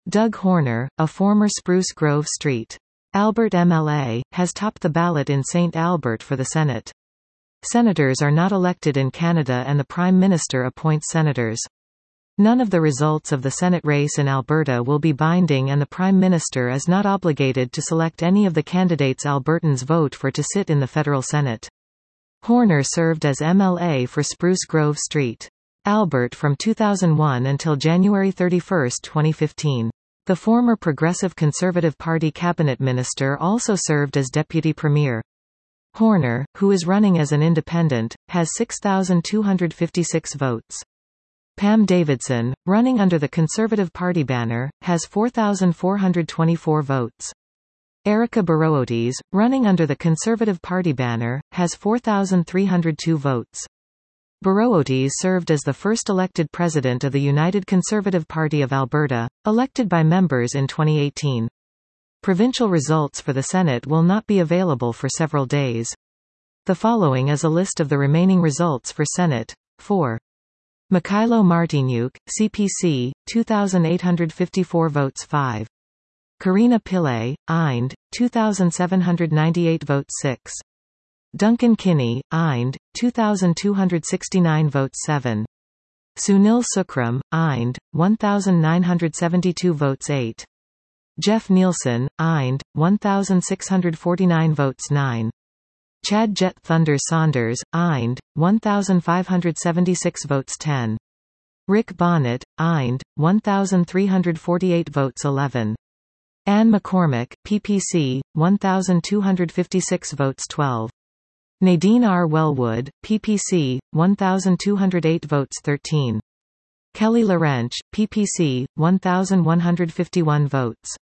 Doug Horner, a former Spruce Grove St. Albert MLA, has topped the ballot in St. Albert for the Senate. Senators are not elected in Canada and the Prime Minister appoints senators. None of the results of the Senate race in Alberta will be binding and the Prime Minister is not obligated to select any of the candidates Albertans vote for to sit in the federal Senate. Horner served as MLA for Spruce Grove St. Albert from 2001 until January 31, 2015. The former Progressive Conservative Party cabinet minister also served as deputy premier. Horner, who is running as an independent, has 6,256 votes. Pam Davidson, running under the Conservative Party banner, has 4,424 votes. Erica Barootes, running under the Conservative Party banner, has 4,302 votes. Barootes served as the first elected president of the United Conservative Party of Alberta, elected by members in 2018. Provincial results for the Senate will not be available for several days. The following is a list of the remaining results for Senate. 4. Mikhailo Martinyuk, CPC, 2,854 votes 5. Karina Pillay, IND, 2,798 votes 6. Duncan Kinney, IND, 2,269 votes 7. Sunil Sukram, IND, 1,972 votes 8. Jeff Nielsen, IND, 1,649 votes 9. Chad Jet Thunder Saunders, IND, 1,576 votes 10. Rick Bonnet, IND, 1,348 votes 11. Anne McCormick, PPC, 1,256 votes 12. Nadine R. Wellwood, PPC, 1,208 votes 13. Kelly Larench, PPC, 1,151 votes.